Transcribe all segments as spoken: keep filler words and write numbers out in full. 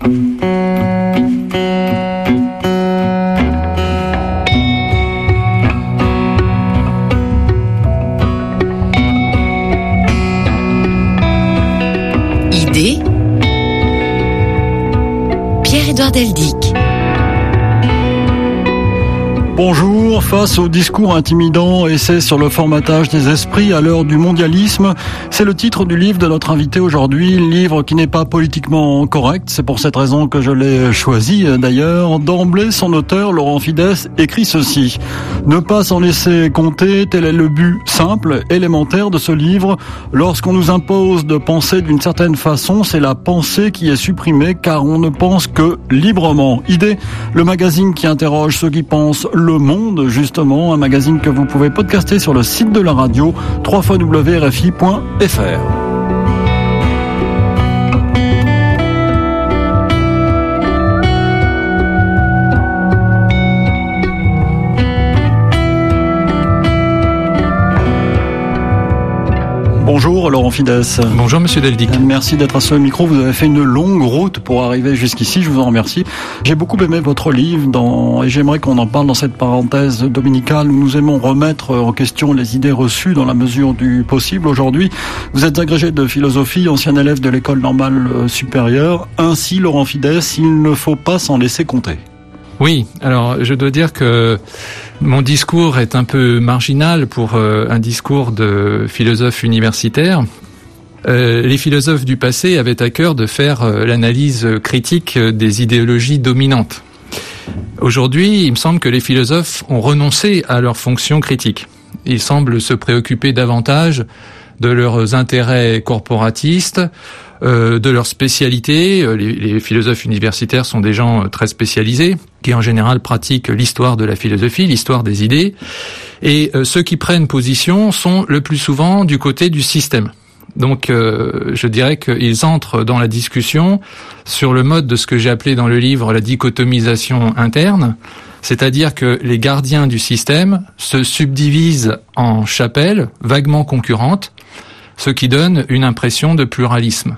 Idée, Pierre-Édouard Deldic. Bonjour, face au discours intimidant, essai sur le formatage des esprits à l'heure du mondialisme, c'est le titre du livre de notre invité aujourd'hui, livre qui n'est pas politiquement correct, c'est pour cette raison que je l'ai choisi d'ailleurs. D'emblée, son auteur, Laurent Fidès, écrit ceci: ne pas s'en laisser compter, tel est le but simple, élémentaire de ce livre. Lorsqu'on nous impose de penser d'une certaine façon, c'est la pensée qui est supprimée car on ne pense que librement. Idée, le magazine qui interroge ceux qui pensent le monde, justement, un magazine que vous pouvez podcaster sur le site de la radio, w w w point r f i point f r. Bonjour Laurent Fidès. Bonjour Monsieur Deldic. Merci d'être à ce micro. Vous avez fait une longue route pour arriver jusqu'ici. Je vous en remercie. J'ai beaucoup aimé votre livre dans... et j'aimerais qu'on en parle dans cette parenthèse dominicale où nous aimons remettre en question les idées reçues dans la mesure du possible. Aujourd'hui, vous êtes agrégé de philosophie, ancien élève de l'école normale supérieure. Ainsi, Laurent Fidès, il ne faut pas s'en laisser compter. Oui, alors je dois dire que mon discours est un peu marginal pour euh, un discours de philosophe universitaire. Euh, les philosophes du passé avaient à cœur de faire euh, l'analyse critique des idéologies dominantes. Aujourd'hui, il me semble que les philosophes ont renoncé à leur fonction critique. Ils semblent se préoccuper davantage de leurs intérêts corporatistes, euh, de leur spécialité. Les, les philosophes universitaires sont des gens très spécialisés, qui en général pratiquent l'histoire de la philosophie, l'histoire des idées. Et euh, ceux qui prennent position sont le plus souvent du côté du système. Donc euh, je dirais qu'ils entrent dans la discussion sur le mode de ce que j'ai appelé dans le livre la dichotomisation interne, c'est-à-dire que les gardiens du système se subdivisent en chapelles vaguement concurrentes, ce qui donne une impression de pluralisme.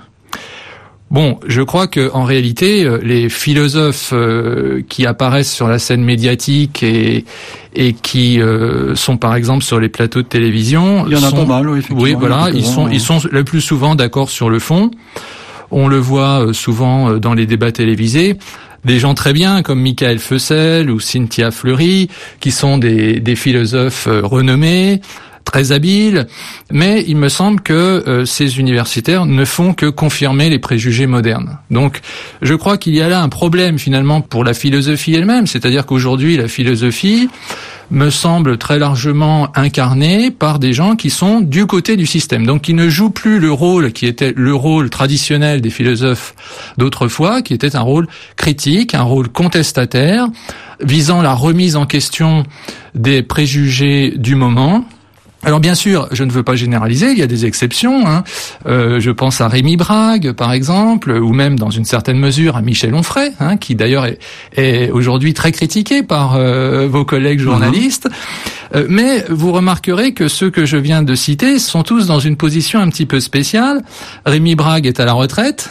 Bon, je crois que en réalité, les philosophes euh, qui apparaissent sur la scène médiatique et et qui euh, sont par exemple sur les plateaux de télévision, il y en a sont, pas mal, oui, effectivement. Oui, voilà, ils sont ils sont le plus souvent d'accord sur le fond. On le voit souvent dans les débats télévisés. Des gens très bien comme Michael Feussel ou Cynthia Fleury, qui sont des des philosophes renommés, très habiles, mais il me semble que euh, ces universitaires ne font que confirmer les préjugés modernes. Donc, je crois qu'il y a là un problème finalement pour la philosophie elle-même, c'est-à-dire qu'aujourd'hui, la philosophie me semble très largement incarnée par des gens qui sont du côté du système, donc qui ne jouent plus le rôle qui était le rôle traditionnel des philosophes d'autrefois, qui était un rôle critique, un rôle contestataire, visant la remise en question des préjugés du moment. Alors bien sûr, je ne veux pas généraliser, il y a des exceptions. Hein. Euh, je pense à Rémi Brague, par exemple, ou même dans une certaine mesure à Michel Onfray, hein, qui d'ailleurs est, est aujourd'hui très critiqué par euh, vos collègues journalistes. Mmh. Euh, mais vous remarquerez que ceux que je viens de citer sont tous dans une position un petit peu spéciale. Rémi Brague est à la retraite.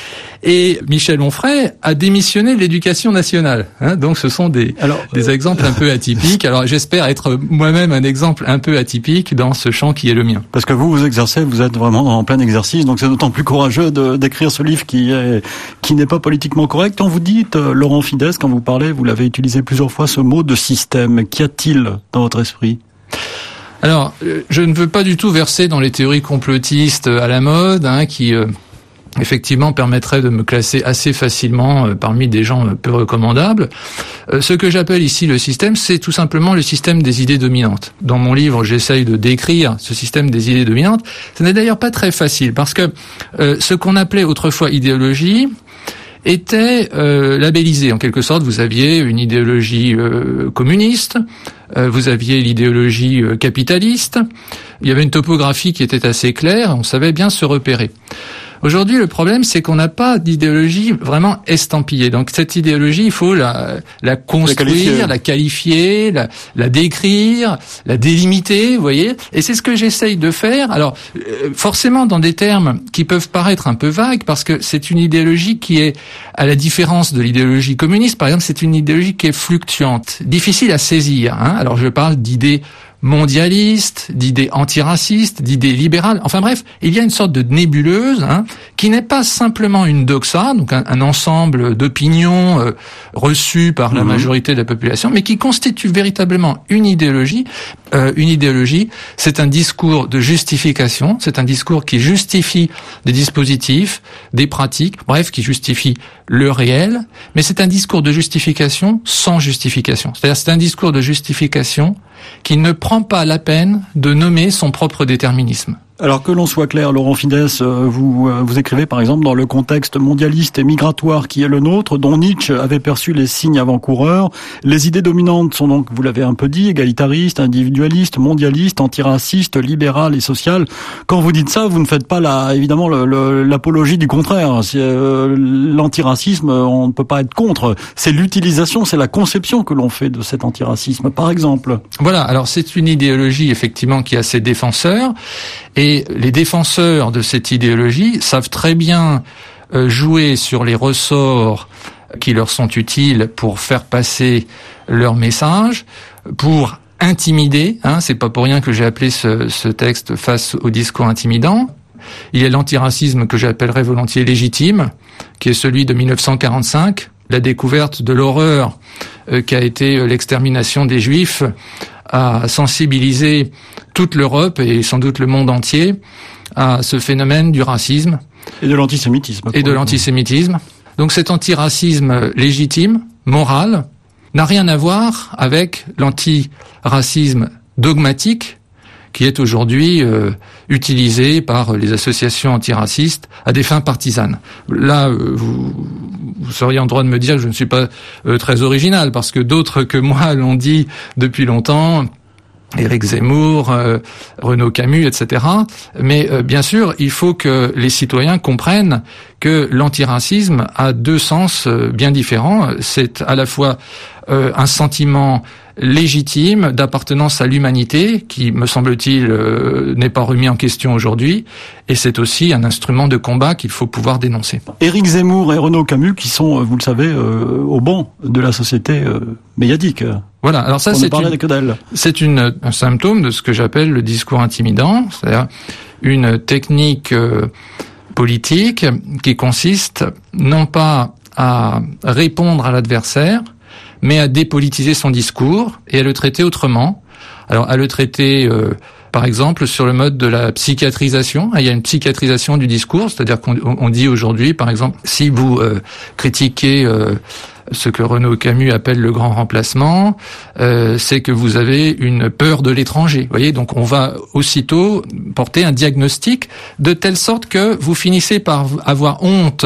Et Michel Onfray a démissionné de l'Éducation nationale. Hein, donc ce sont des, Alors, des euh... exemples un peu atypiques. Alors j'espère être moi-même un exemple un peu atypique dans ce champ qui est le mien. Parce que vous, vous exercez, vous êtes vraiment en plein exercice, donc c'est d'autant plus courageux de, d'écrire ce livre qui est, qui n'est pas politiquement correct. Quand vous dites, euh, Laurent Fidès, quand vous parlez, vous l'avez utilisé plusieurs fois, ce mot de système. Qu'y a-t-il dans votre esprit ? Alors, je ne veux pas du tout verser dans les théories complotistes à la mode, hein, qui... Euh, effectivement permettrait de me classer assez facilement euh, parmi des gens euh, peu recommandables. Euh, ce que j'appelle ici le système, c'est tout simplement le système des idées dominantes. Dans mon livre, j'essaye de décrire ce système des idées dominantes. Ce n'est d'ailleurs pas très facile, parce que euh, ce qu'on appelait autrefois idéologie était euh, labellisé. En quelque sorte, vous aviez une idéologie euh, communiste, euh, vous aviez l'idéologie euh, capitaliste, il y avait une topographie qui était assez claire, on savait bien se repérer. Aujourd'hui, le problème, c'est qu'on n'a pas d'idéologie vraiment estampillée. Donc cette idéologie, il faut la, la construire, la, la qualifier, la, la décrire, la délimiter, vous voyez. Et c'est ce que j'essaye de faire. Alors, forcément, dans des termes qui peuvent paraître un peu vagues, parce que c'est une idéologie qui est, à la différence de l'idéologie communiste, par exemple, c'est une idéologie qui est fluctuante, difficile à saisir. Hein. Alors, je parle d'idées mondialiste, d'idées antiracistes, d'idées libérales. Enfin bref, il y a une sorte de nébuleuse hein, qui n'est pas simplement une doxa, donc un, un ensemble d'opinions euh, reçues par la mmh. majorité de la population, mais qui constitue véritablement une idéologie. Euh, une idéologie, c'est un discours de justification, c'est un discours qui justifie des dispositifs, des pratiques, bref, qui justifie le réel, mais c'est un discours de justification sans justification. C'est-à-dire c'est un discours de justification qui ne prend pas la peine de nommer son propre déterminisme. Alors que l'on soit clair, Laurent Fidès, vous vous écrivez par exemple dans le contexte mondialiste et migratoire qui est le nôtre, dont Nietzsche avait perçu les signes avant-coureurs. Les idées dominantes sont donc, vous l'avez un peu dit, égalitaristes, individualistes, mondialistes, antiracistes, libérales et sociales. Quand vous dites ça, vous ne faites pas la, évidemment le, le, l'apologie du contraire. C'est, euh, l'antiracisme, on ne peut pas être contre. C'est l'utilisation, c'est la conception que l'on fait de cet antiracisme, par exemple. Voilà, alors c'est une idéologie effectivement qui a ses défenseurs. Et les défenseurs de cette idéologie savent très bien euh, jouer sur les ressorts qui leur sont utiles pour faire passer leur message, pour intimider. Hein, c'est pas pour rien que j'ai appelé ce, ce texte Face au discours intimidant. Il y a l'antiracisme que j'appellerais volontiers légitime, qui est celui de mille neuf cent quarante-cinq, la découverte de l'horreur euh, qu'a été l'extermination des Juifs, à sensibiliser toute l'Europe et sans doute le monde entier à ce phénomène du racisme. Et de l'antisémitisme. Et de l'antisémitisme. Donc cet antiracisme légitime, moral, n'a rien à voir avec l'antiracisme dogmatique qui est aujourd'hui euh, utilisé par les associations antiracistes à des fins partisanes. Là, euh, vous, vous seriez en droit de me dire que je ne suis pas euh, très original, parce que d'autres que moi l'ont dit depuis longtemps, Éric Zemmour, euh, Renaud Camus, et cetera. Mais euh, bien sûr, il faut que les citoyens comprennent que l'antiracisme a deux sens euh, bien différents. C'est à la fois euh, un sentiment légitime d'appartenance à l'humanité, qui, me semble-t-il, euh, n'est pas remis en question aujourd'hui, et c'est aussi un instrument de combat qu'il faut pouvoir dénoncer. Éric Zemmour et Renaud Camus, qui sont, vous le savez, euh, au banc de la société euh, médiatique. Voilà, alors ça, c'est, une, c'est une, un symptôme de ce que j'appelle le discours intimidant, c'est-à-dire une technique euh, politique qui consiste non pas à répondre à l'adversaire, mais à dépolitiser son discours et à le traiter autrement. Alors, à le traiter, euh, par exemple, sur le mode de la psychiatrisation. Il y a une psychiatrisation du discours, c'est-à-dire qu'on on dit aujourd'hui, par exemple, si vous euh, critiquez euh, ce que Renaud Camus appelle le grand remplacement, euh, c'est que vous avez une peur de l'étranger. Vous voyez, donc on va aussitôt porter un diagnostic de telle sorte que vous finissez par avoir honte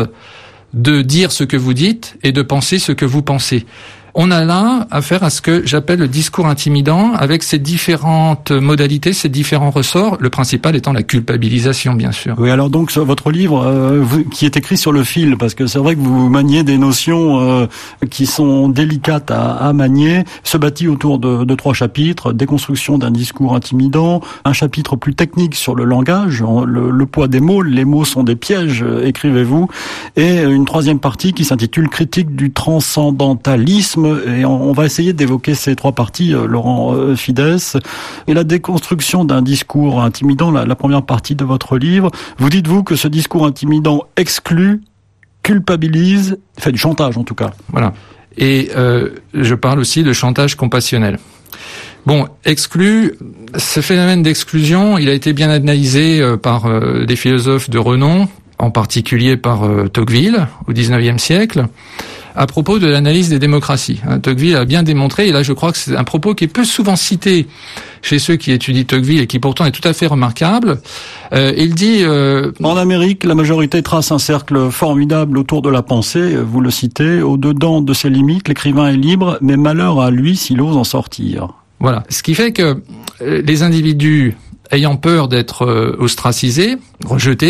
de dire ce que vous dites et de penser ce que vous pensez. On a là affaire à ce que j'appelle le discours intimidant, avec ses différentes modalités, ses différents ressorts, le principal étant la culpabilisation, bien sûr. Oui, alors donc votre livre euh, vous, qui est écrit sur le fil, parce que c'est vrai que vous maniez des notions euh, qui sont délicates à, à manier, se bâtit autour de, de trois chapitres: déconstruction d'un discours intimidant, un chapitre plus technique sur le langage, le, le poids des mots, les mots sont des pièges, écrivez-vous, et une troisième partie qui s'intitule critique du transcendantalisme. Et on va essayer d'évoquer ces trois parties, euh, Laurent euh, Fidès. Et la déconstruction d'un discours intimidant, la, la première partie de votre livre, vous dites-vous que ce discours intimidant exclut, culpabilise, fait du chantage en tout cas. Voilà. Et euh, je parle aussi de chantage compassionnel. Bon, exclu, ce phénomène d'exclusion, il a été bien analysé euh, par euh, des philosophes de renom, en particulier par euh, Tocqueville, au dix-neuvième siècle, à propos de l'analyse des démocraties. Hein, Tocqueville a bien démontré, et là je crois que c'est un propos qui est peu souvent cité chez ceux qui étudient Tocqueville et qui pourtant est tout à fait remarquable. Euh, il dit... Euh, en Amérique, la majorité trace un cercle formidable autour de la pensée, vous le citez, au-dedans de ses limites, l'écrivain est libre, mais malheur à lui s'il ose en sortir. Voilà. Ce qui fait que les individus ayant peur d'être ostracisés, rejetés,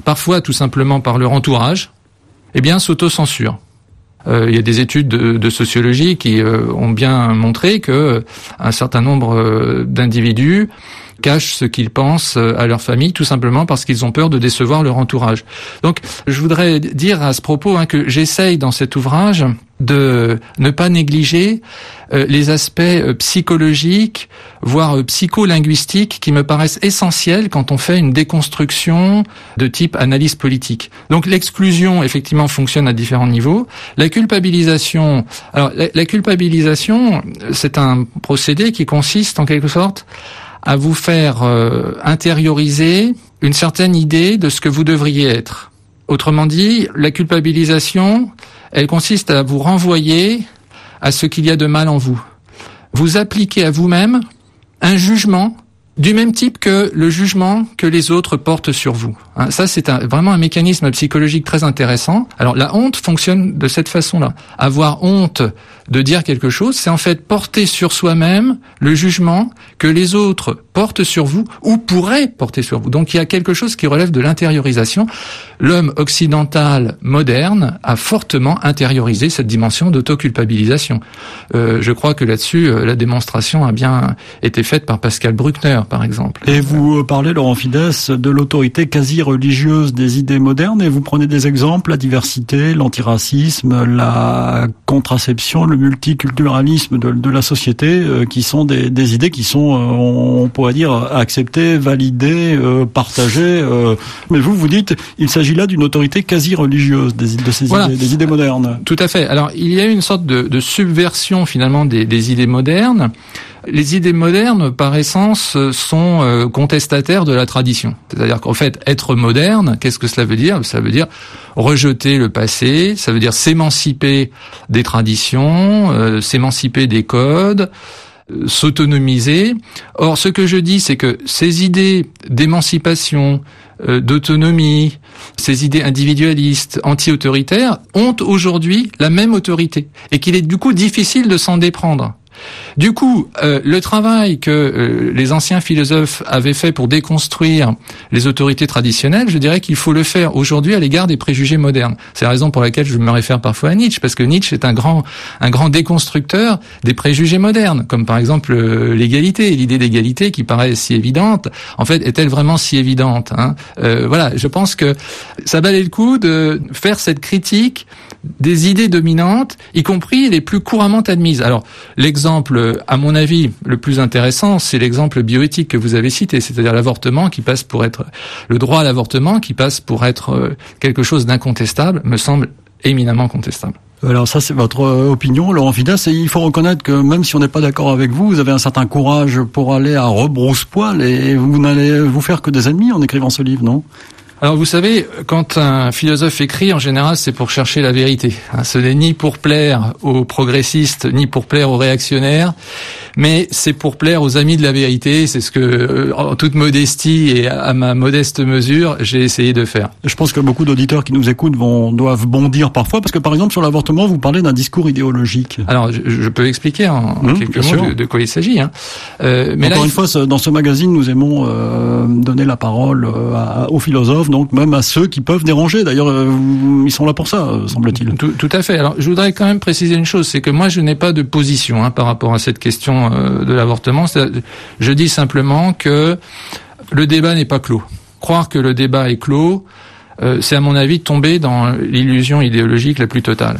parfois tout simplement par leur entourage, eh bien s'autocensurent. Euh, il y a des études de, de sociologie qui euh, ont bien montré que euh, un certain nombre euh, d'individus cachent ce qu'ils pensent euh, à leur famille, tout simplement parce qu'ils ont peur de décevoir leur entourage. Donc, je voudrais dire à ce propos hein, que j'essaye dans cet ouvrage de ne pas négliger euh, les aspects euh, psychologiques, voire euh, psycholinguistiques, qui me paraissent essentiels quand on fait une déconstruction de type analyse politique. Donc l'exclusion, effectivement, fonctionne à différents niveaux. La culpabilisation, alors la, la culpabilisation, c'est un procédé qui consiste en quelque sorte à vous faire euh, intérioriser une certaine idée de ce que vous devriez être. Autrement dit, la culpabilisation, elle consiste à vous renvoyer à ce qu'il y a de mal en vous. Vous appliquez à vous-même un jugement du même type que le jugement que les autres portent sur vous. Hein, ça, c'est un, vraiment un mécanisme psychologique très intéressant. Alors, la honte fonctionne de cette façon-là. Avoir honte de dire quelque chose, c'est en fait porter sur soi-même le jugement que les autres portent sur vous ou pourraient porter sur vous. Donc, il y a quelque chose qui relève de l'intériorisation. L'homme occidental moderne a fortement intériorisé cette dimension d'autoculpabilisation. Euh, je crois que là-dessus, euh, la démonstration a bien été faite par Pascal Bruckner, par exemple. Et vous parlez, Laurent Fidès, de l'autorité quasi-religieuse des idées modernes, et vous prenez des exemples, la diversité, l'antiracisme, la contraception, le multiculturalisme de, de la société, euh, qui sont des, des idées qui sont, euh, on pourrait dire, acceptées, validées, euh, partagées. Euh, mais vous, vous dites, il s'agit là d'une autorité quasi-religieuse des, de ces voilà. idées, des idées modernes. Tout à fait. Alors, il y a une sorte de, de subversion, finalement, des, des idées modernes. Les idées modernes, par essence, sont euh, contestataires de la tradition. C'est-à-dire qu'en fait, être moderne, qu'est-ce que cela veut dire ? Ça veut dire rejeter le passé, ça veut dire s'émanciper des traditions, euh, s'émanciper des codes, euh, s'autonomiser. Or, ce que je dis, c'est que ces idées d'émancipation, euh, d'autonomie, ces idées individualistes, anti-autoritaires, ont aujourd'hui la même autorité, et qu'il est du coup difficile de s'en déprendre. Du coup, euh, le travail que euh, les anciens philosophes avaient fait pour déconstruire les autorités traditionnelles, je dirais qu'il faut le faire aujourd'hui à l'égard des préjugés modernes. C'est la raison pour laquelle je me réfère parfois à Nietzsche, parce que Nietzsche est un grand, un grand déconstructeur des préjugés modernes, comme par exemple euh, l'égalité, l'idée d'égalité qui paraît si évidente. En fait, est-elle vraiment si évidente, hein ? euh, Voilà, je pense que ça valait le coup de faire cette critique des idées dominantes, y compris les plus couramment admises. Alors, l'exemple, à mon avis, le plus intéressant, c'est l'exemple bioéthique que vous avez cité, c'est-à-dire l'avortement qui passe pour être, le droit à l'avortement qui passe pour être quelque chose d'incontestable, me semble éminemment contestable. Alors ça, c'est votre opinion, Laurent Fidès, et il faut reconnaître que même si on n'est pas d'accord avec vous, vous avez un certain courage pour aller à rebrousse-poil, et vous n'allez vous faire que des ennemis en écrivant ce livre, non ? Alors vous savez, quand un philosophe écrit, en général, c'est pour chercher la vérité. Ce n'est ni pour plaire aux progressistes, ni pour plaire aux réactionnaires, mais c'est pour plaire aux amis de la vérité. C'est ce que, en toute modestie et à ma modeste mesure, j'ai essayé de faire. Je pense que beaucoup d'auditeurs qui nous écoutent vont doivent bondir parfois, parce que par exemple sur l'avortement, vous parlez d'un discours idéologique. Alors je, je peux expliquer en, en mmh, quelques mots de, de quoi il s'agit. Hein. Euh, mais Encore là, une fois, dans ce magazine, nous aimons euh, donner la parole à, aux philosophes, donc même à ceux qui peuvent déranger. D'ailleurs, euh, ils sont là pour ça, semble-t-il. Tout, tout à fait. Alors, je voudrais quand même préciser une chose, c'est que moi, je n'ai pas de position hein, par rapport à cette question euh, de l'avortement. Je dis simplement que le débat n'est pas clos. Croire que le débat est clos, euh, c'est à mon avis tomber dans l'illusion idéologique la plus totale.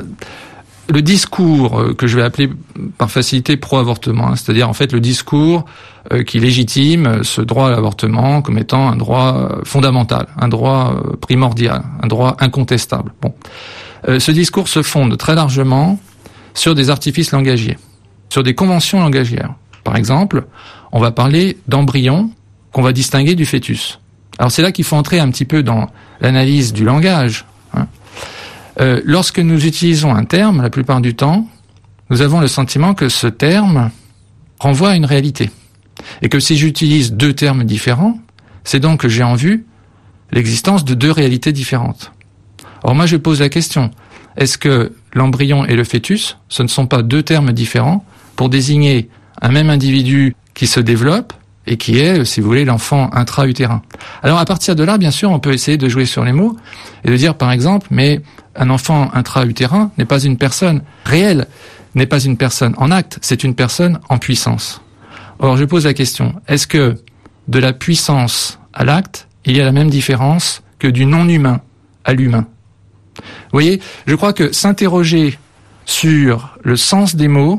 Le discours euh, que je vais appeler par facilité pro-avortement, hein, c'est-à-dire en fait le discours euh, qui légitime ce droit à l'avortement comme étant un droit euh, fondamental, un droit euh, primordial, un droit incontestable. Bon, euh, ce discours se fonde très largement sur des artifices langagiers, sur des conventions langagières. Par exemple, on va parler d'embryon qu'on va distinguer du fœtus. Alors c'est là qu'il faut entrer un petit peu dans l'analyse du langage. Hein. Euh, lorsque nous utilisons un terme, la plupart du temps, nous avons le sentiment que ce terme renvoie à une réalité. Et que si j'utilise deux termes différents, c'est donc que j'ai en vue l'existence de deux réalités différentes. Or moi je pose la question, est-ce que l'embryon et le fœtus, ce ne sont pas deux termes différents pour désigner un même individu qui se développe et qui est, si vous voulez, l'enfant intra-utérin. Alors à partir de là, bien sûr, on peut essayer de jouer sur les mots et de dire, par exemple, mais un enfant intra-utérin n'est pas une personne réelle, n'est pas une personne en acte, c'est une personne en puissance. Or, je pose la question, est-ce que de la puissance à l'acte, il y a la même différence que du non-humain à l'humain? Vous voyez, je crois que s'interroger sur le sens des mots,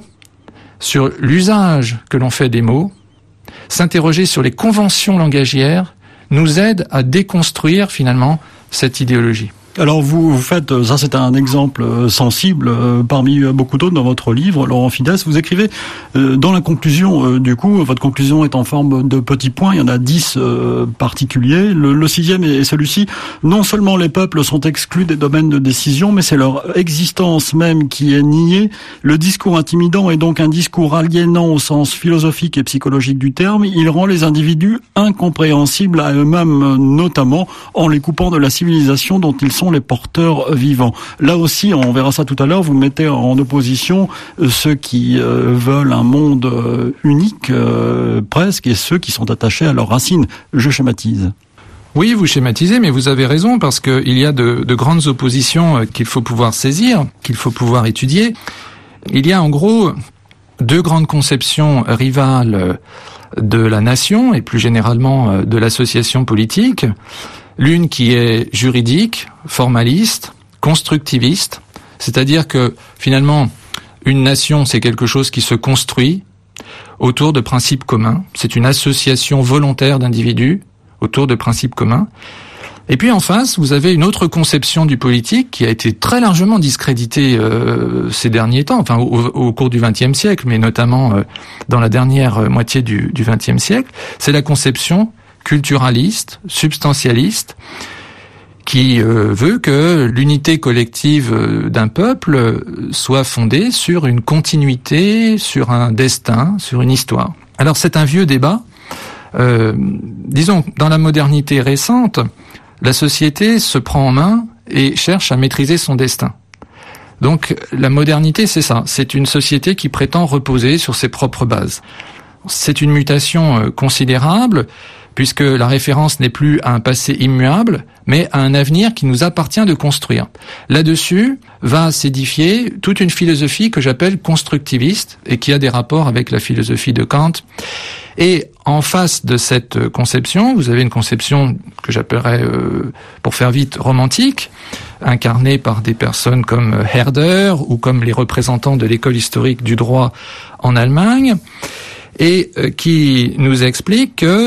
sur l'usage que l'on fait des mots, s'interroger sur les conventions langagières, nous aide à déconstruire finalement cette idéologie. Alors vous, vous faites, ça c'est un exemple sensible euh, parmi beaucoup d'autres dans votre livre, Laurent Fidès. Vous écrivez euh, dans la conclusion, euh, du coup, votre conclusion est en forme de petits points, il y en a dix euh, particuliers. Le, le sixième est celui-ci. Non seulement les peuples sont exclus des domaines de décision, mais c'est leur existence même qui est niée. Le discours intimidant est donc un discours aliénant au sens philosophique et psychologique du terme. Il rend les individus incompréhensibles à eux-mêmes, notamment en les coupant de la civilisation dont ils sont les porteurs vivants. Là aussi, on verra ça tout à l'heure, vous mettez en opposition ceux qui euh, veulent un monde euh, unique, euh, presque, et ceux qui sont attachés à leurs racines. Je schématise. Oui, vous schématisez, mais vous avez raison, parce qu'il y a de, de grandes oppositions qu'il faut pouvoir saisir, qu'il faut pouvoir étudier. Il y a en gros deux grandes conceptions rivales de la nation, et plus généralement de l'association politique. L'une qui est juridique, formaliste, constructiviste, c'est-à-dire que finalement, une nation, c'est quelque chose qui se construit autour de principes communs. C'est une association volontaire d'individus autour de principes communs. Et puis en face, vous avez une autre conception du politique qui a été très largement discréditée euh, ces derniers temps, enfin au, au cours du vingtième siècle, mais notamment euh, dans la dernière moitié du vingtième siècle. C'est la conception culturaliste, substantialiste, qui euh, veut que l'unité collective d'un peuple soit fondée sur une continuité, sur un destin, sur une histoire. Alors c'est un vieux débat. Euh, disons, dans la modernité récente, la société se prend en main et cherche à maîtriser son destin. Donc la modernité, c'est ça. C'est une société qui prétend reposer sur ses propres bases. C'est une mutation euh, considérable, puisque la référence n'est plus à un passé immuable, mais à un avenir qui nous appartient de construire. Là-dessus va s'édifier toute une philosophie que j'appelle constructiviste, et qui a des rapports avec la philosophie de Kant. Et en face de cette conception, vous avez une conception que j'appellerais, euh, pour faire vite, romantique, incarnée par des personnes comme Herder, ou comme les représentants de l'école historique du droit en Allemagne, et euh, qui nous explique que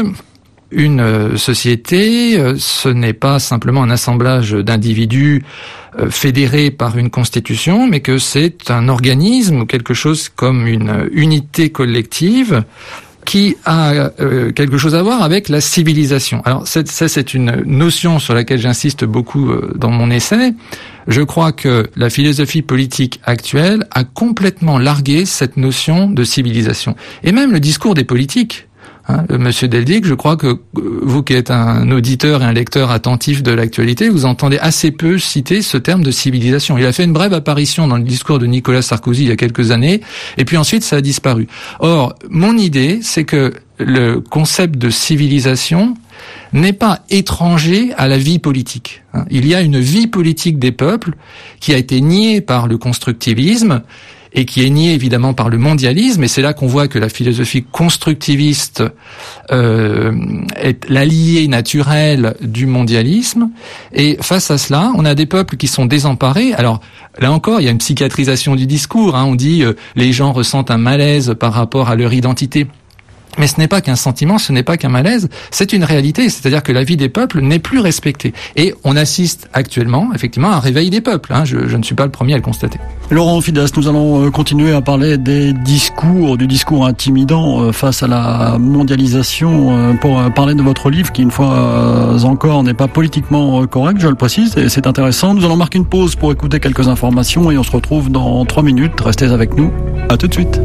une société, ce n'est pas simplement un assemblage d'individus fédérés par une constitution, mais que c'est un organisme ou quelque chose comme une unité collective qui a euh, quelque chose à voir avec la civilisation. Alors ça, c'est une notion sur laquelle j'insiste beaucoup euh, dans mon essai. Je crois que la philosophie politique actuelle a complètement largué cette notion de civilisation. Et même le discours des politiques. Hein, Monsieur Deldic, je crois que vous qui êtes un auditeur et un lecteur attentif de l'actualité, vous entendez assez peu citer ce terme de civilisation. Il a fait une brève apparition dans le discours de Nicolas Sarkozy il y a quelques années, et puis ensuite ça a disparu. Or, mon idée, c'est que le concept de civilisation n'est pas étranger à la vie politique. Il y a une vie politique des peuples qui a été niée par le constructivisme, et qui est nié évidemment par le mondialisme, et c'est là qu'on voit que la philosophie constructiviste euh, est l'allié naturel du mondialisme. Et face à cela, on a des peuples qui sont désemparés. Alors là encore, il y a une psychiatrisation du discours. Hein. On dit euh, les gens ressentent un malaise par rapport à leur identité. Mais ce n'est pas qu'un sentiment, ce n'est pas qu'un malaise, c'est une réalité, c'est-à-dire que la vie des peuples n'est plus respectée. Et on assiste actuellement, effectivement, à un réveil des peuples. Hein. Je, je ne suis pas le premier à le constater. Laurent Fidès, nous allons continuer à parler des discours, du discours intimidant face à la mondialisation, pour parler de votre livre qui, une fois encore, n'est pas politiquement correct, je le précise, et c'est intéressant. Nous allons marquer une pause pour écouter quelques informations et on se retrouve dans trois minutes. Restez avec nous. À tout de suite.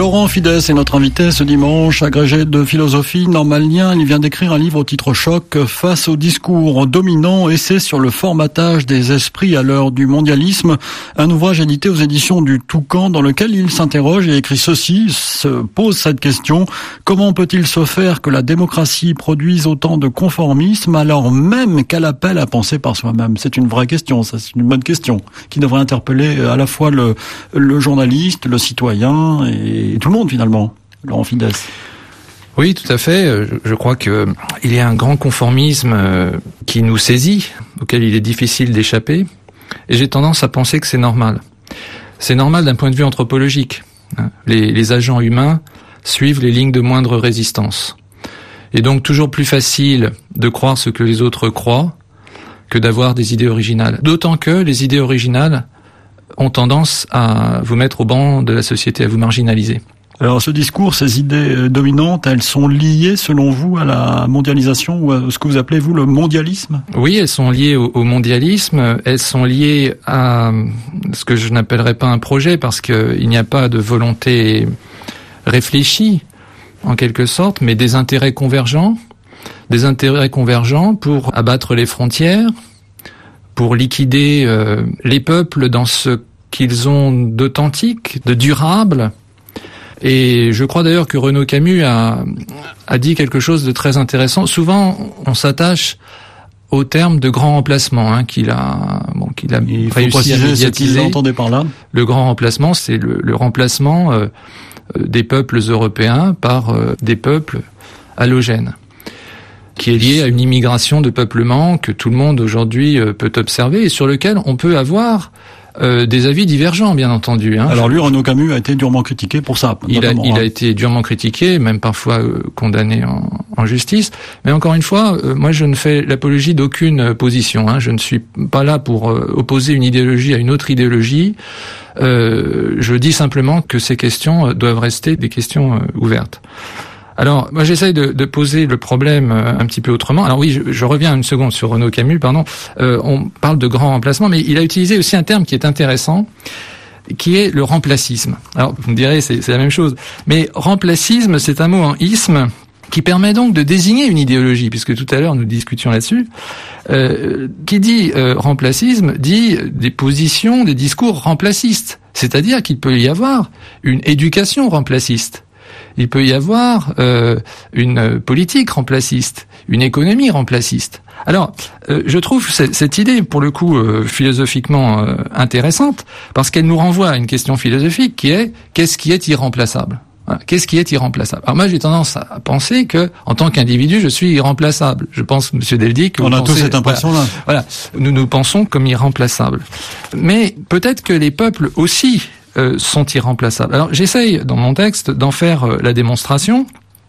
Laurent Fidès est notre invité ce dimanche, agrégé de philosophie normalien. Il vient d'écrire un livre au titre choc, Face au discours dominant, essai sur le formatage des esprits à l'heure du mondialisme. Un ouvrage édité aux éditions du Toucan dans lequel il s'interroge et écrit ceci, se pose cette question. Comment peut-il se faire que la démocratie produise autant de conformisme alors même qu'elle appelle à penser par soi-même? C'est une vraie question, ça, c'est une bonne question qui devrait interpeller à la fois le, le journaliste, le citoyen et et tout le monde finalement, Laurent Fidès. Oui, tout à fait. Je crois que il y a un grand conformisme qui nous saisit, auquel il est difficile d'échapper, et j'ai tendance à penser que c'est normal. C'est normal d'un point de vue anthropologique. Les, les agents humains suivent les lignes de moindre résistance. Et donc toujours plus facile de croire ce que les autres croient que d'avoir des idées originales. D'autant que les idées originales ont tendance à vous mettre au banc de la société, à vous marginaliser. Alors ce discours, ces idées dominantes, elles sont liées selon vous à la mondialisation ou à ce que vous appelez vous le mondialisme? Oui, elles sont liées au, au mondialisme, elles sont liées à ce que je n'appellerais pas un projet parce qu'il n'y a pas de volonté réfléchie en quelque sorte, mais des intérêts convergents, des intérêts convergents pour abattre les frontières, pour liquider euh, les peuples dans ce qu'ils ont d'authentique, de durable. Et je crois d'ailleurs que Renaud Camus a, a dit quelque chose de très intéressant. Souvent, on s'attache au terme de grand remplacement, hein, qu'il a, bon, qu'il a Il faut réussi à médiatiser. Ce qu'il entendait par là. Le grand remplacement, c'est le, le remplacement euh, des peuples européens par euh, des peuples allogènes, qui est lié à une immigration de peuplement que tout le monde aujourd'hui peut observer et sur lequel on peut avoir euh, des avis divergents, bien entendu. Hein. Alors lui, Renaud Camus a été durement critiqué pour ça. Il, a, il hein. a été durement critiqué, même parfois euh, condamné en, en justice. Mais encore une fois, euh, moi je ne fais l'apologie d'aucune position. Hein. Je ne suis pas là pour euh, opposer une idéologie à une autre idéologie. Euh, je dis simplement que ces questions doivent rester des questions euh, ouvertes. Alors, moi, j'essaye de, de poser le problème un petit peu autrement. Alors oui, je, je reviens une seconde sur Renaud Camus, pardon. Euh, on parle de grand remplacement, mais il a utilisé aussi un terme qui est intéressant, qui est le remplacisme. Alors, vous me direz, c'est, c'est la même chose. Mais remplacisme, c'est un mot en isme qui permet donc de désigner une idéologie, puisque tout à l'heure nous discutions là-dessus. Euh, qui dit euh, remplacisme, dit des positions, des discours remplacistes. C'est-à-dire qu'il peut y avoir une éducation remplaciste. Il peut y avoir euh, une politique remplaciste, une économie remplaciste. Alors, euh, je trouve cette, cette idée, pour le coup, euh, philosophiquement euh, intéressante, parce qu'elle nous renvoie à une question philosophique qui est « qu'est-ce qui est irremplaçable ?» Voilà. Qu'est-ce qui est irremplaçable? Alors moi, j'ai tendance à penser que, en tant qu'individu, je suis irremplaçable. Je pense, Monsieur Deldic, que on vous a pensez, tous cette impression-là. Voilà, voilà, nous nous pensons comme irremplaçables. Mais peut-être que les peuples aussi Euh, sont irremplaçables. Alors j'essaye dans mon texte d'en faire euh, la démonstration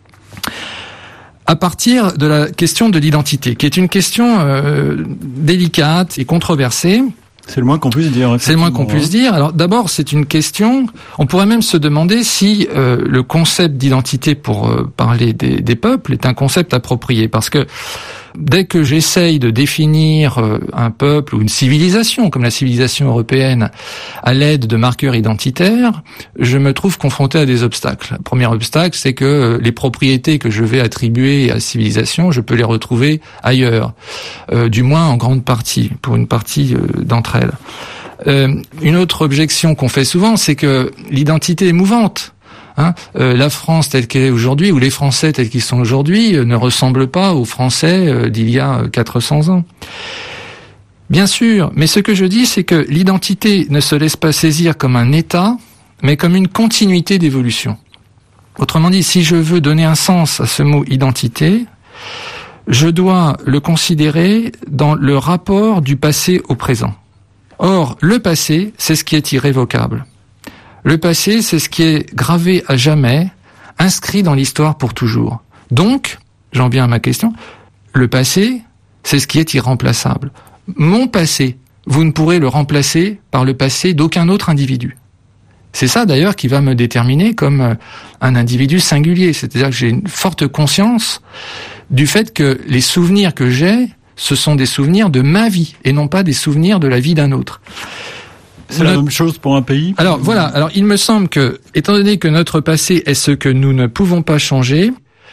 à partir de la question de l'identité, qui est une question euh, délicate et controversée. C'est le moins qu'on puisse dire. C'est le moins qu'on puisse dire. Alors d'abord, c'est une question, on pourrait même se demander si euh, le concept d'identité pour euh, parler des, des peuples est un concept approprié, parce que dès que j'essaye de définir euh, un peuple ou une civilisation, comme la civilisation européenne, à l'aide de marqueurs identitaires, je me trouve confronté à des obstacles. Le premier obstacle, c'est que euh, les propriétés que je vais attribuer à la civilisation, je peux les retrouver ailleurs, euh, du moins en grande partie, pour une partie euh, d'entre elles. Euh, une autre objection qu'on fait souvent, c'est que l'identité est mouvante. Hein, euh, la France telle qu'elle est aujourd'hui, ou les Français tels qu'ils sont aujourd'hui, euh, ne ressemblent pas aux Français euh, d'il y a quatre cents ans. Bien sûr, mais ce que je dis, c'est que l'identité ne se laisse pas saisir comme un état, mais comme une continuité d'évolution. Autrement dit, si je veux donner un sens à ce mot identité, je dois le considérer dans le rapport du passé au présent. Or, le passé, c'est ce qui est irrévocable. Le passé, c'est ce qui est gravé à jamais, inscrit dans l'histoire pour toujours. Donc, j'en viens à ma question, le passé, c'est ce qui est irremplaçable. Mon passé, vous ne pourrez le remplacer par le passé d'aucun autre individu. C'est ça d'ailleurs qui va me déterminer comme un individu singulier. C'est-à-dire que j'ai une forte conscience du fait que les souvenirs que j'ai, ce sont des souvenirs de ma vie et non pas des souvenirs de la vie d'un autre. C'est notre... la même chose pour un pays. Alors voilà. Alors il me semble que, étant donné que notre passé est ce que nous ne pouvons pas changer,